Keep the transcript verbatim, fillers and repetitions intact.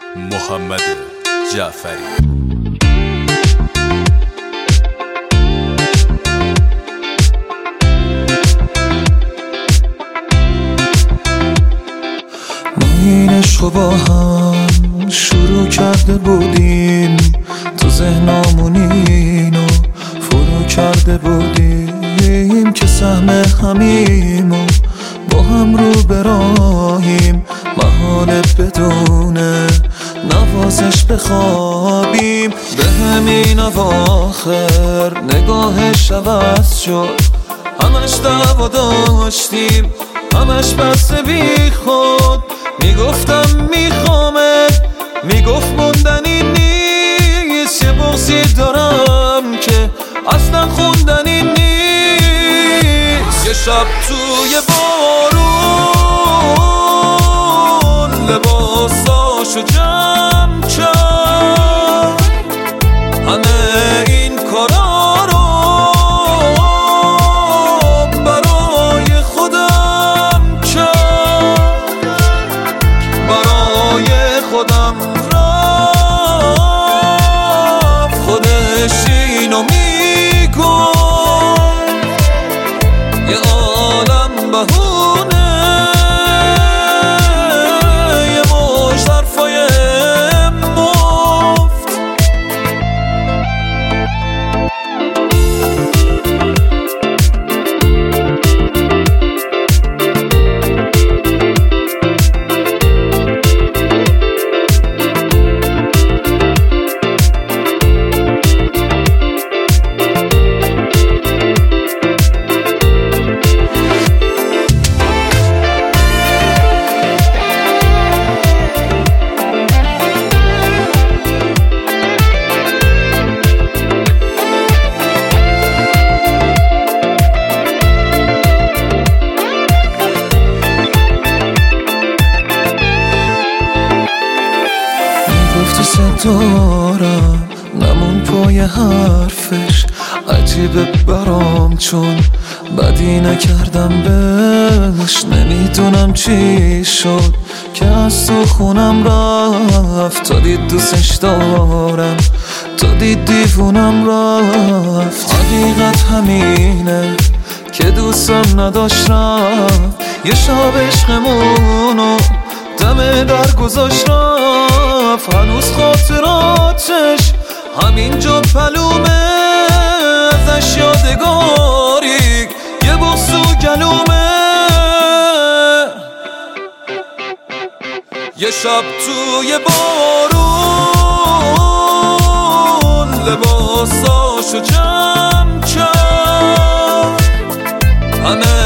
محمد جعفری. این عشقو با هم شروع کرده بودیم، تو ذهنامون اینو فرو کرده بودیم که سهم همیم و با هم رو براهیم، محاله بدونه نوازش بخوابیم. به همین اواخر نگاهش عوض شد، همش دعوا داشتیم، همش بس بی خود. میگفتم میخوامت، میگفت موندنی نیست، یه بغضی دارم که اصلا خوندنی نیست. یه شب توی بارون لباساشو جمع کرد، همه این کارا رو برای خودم کرد، برای خودم رفت. خودش اینو میگفت یه عالم بهونه، یه مشت حرفای مفت. دارم نمون پای حرفش، عجیبه برام چون بدی نکردم بهش. نمیدونم چی شد که از تو خونم رفت، تا دید دوستش دارم، تا دید دیوونم رفت. حقیقت همینه که دوستم نداشت رفت، یه شب عشقمونو دم در گذاشت رفت. هنوز خاطراتش همینجا پلومه، ازش یادگاری یه بغض و گلومه. یه شب توی بارون لباساشو جمع کرد، همه